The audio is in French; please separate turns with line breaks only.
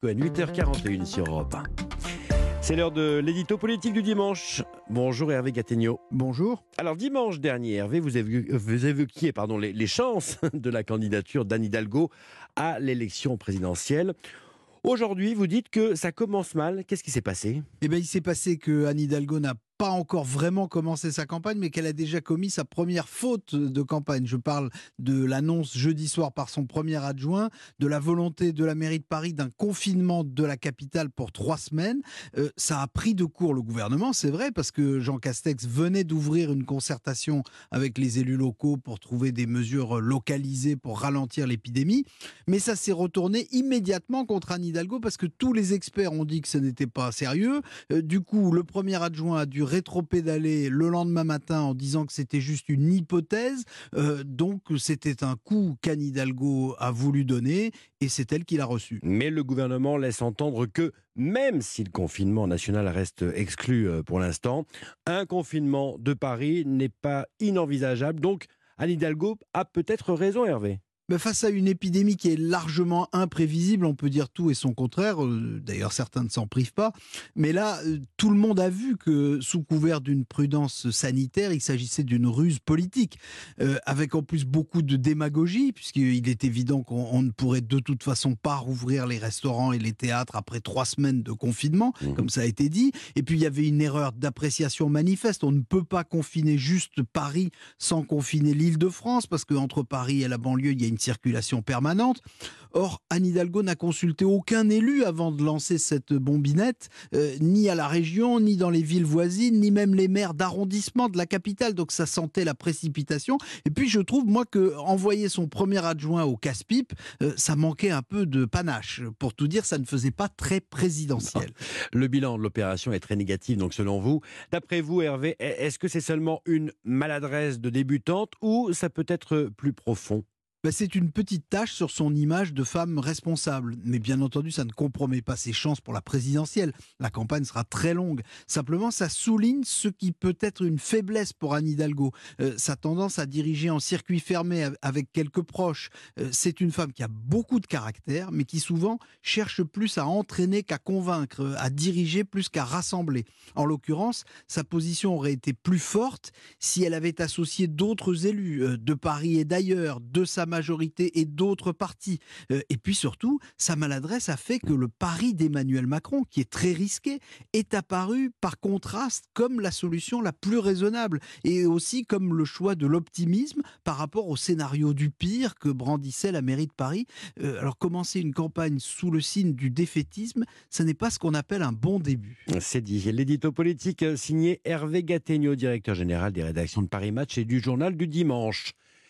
Cohen, 8h41 sur Europe 1. C'est l'heure de l'édito politique du dimanche. Bonjour Hervé Gattegno.
Bonjour.
Alors dimanche dernier, Hervé, vous évoquiez les chances de la candidature d'Anne Hidalgo à l'élection présidentielle. Aujourd'hui, vous dites que ça commence mal. Qu'est-ce qui s'est passé ?
Eh bien, il s'est passé que Anne Hidalgo n'a pas encore vraiment commencé sa campagne, mais qu'elle a déjà commis sa première faute de campagne. Je parle de l'annonce jeudi soir par son premier adjoint, de la volonté de la mairie de Paris d'un confinement de la capitale pour 3 semaines. Ça a pris de court le gouvernement, c'est vrai, parce que Jean Castex venait d'ouvrir une concertation avec les élus locaux pour trouver des mesures localisées pour ralentir l'épidémie. Mais ça s'est retourné immédiatement contre Anne Hidalgo parce que tous les experts ont dit que ce n'était pas sérieux. Du coup, le premier adjoint a dû rétro-pédaler le lendemain matin en disant que c'était juste une hypothèse. Donc, c'était un coup qu'Anne Hidalgo a voulu donner et c'est elle qui l'a reçu.
Mais le gouvernement laisse entendre que, même si le confinement national reste exclu pour l'instant, un confinement de Paris n'est pas inenvisageable. Donc, Anne Hidalgo a peut-être raison, Hervé.
Mais face à une épidémie qui est largement imprévisible, on peut dire tout et son contraire. D'ailleurs, certains ne s'en privent pas. Mais là, tout le monde a vu que, sous couvert d'une prudence sanitaire, il s'agissait d'une ruse politique. Avec en plus beaucoup de démagogie, puisqu'il est évident qu'on ne pourrait de toute façon pas rouvrir les restaurants et les théâtres après 3 semaines de confinement, comme ça a été dit. Et puis, il y avait une erreur d'appréciation manifeste. On ne peut pas confiner juste Paris sans confiner l'Île-de-France, parce qu'entre Paris et la banlieue, il y a une circulation permanente. Or, Anne Hidalgo n'a consulté aucun élu avant de lancer cette bombinette, ni à la région, ni dans les villes voisines, ni même les maires d'arrondissement de la capitale. Donc ça sentait la précipitation. Et puis je trouve, moi, que envoyer son premier adjoint au casse-pipe, ça manquait un peu de panache. Pour tout dire, ça ne faisait pas très présidentiel.
Le bilan de l'opération est très négatif, donc selon vous. D'après vous, Hervé, est-ce que c'est seulement une maladresse de débutante ou ça peut être plus profond ?
C'est une petite tache sur son image de femme responsable. Mais bien entendu, ça ne compromet pas ses chances pour la présidentielle. La campagne sera très longue. Simplement, ça souligne ce qui peut être une faiblesse pour Anne Hidalgo. Sa tendance à diriger en circuit fermé avec quelques proches. C'est une femme qui a beaucoup de caractère, mais qui souvent cherche plus à entraîner qu'à convaincre, à diriger plus qu'à rassembler. En l'occurrence, sa position aurait été plus forte si elle avait associé d'autres élus de Paris et d'ailleurs, de sa majorité et d'autres partis. Et puis surtout, sa maladresse a fait que le pari d'Emmanuel Macron, qui est très risqué, est apparu par contraste comme la solution la plus raisonnable et aussi comme le choix de l'optimisme par rapport au scénario du pire que brandissait la mairie de Paris. Alors commencer une campagne sous le signe du défaitisme, ça n'est pas ce qu'on appelle un bon début.
C'est dit. L'édito politique signé Hervé Gattegno, directeur général des rédactions de Paris Match et du Journal du Dimanche.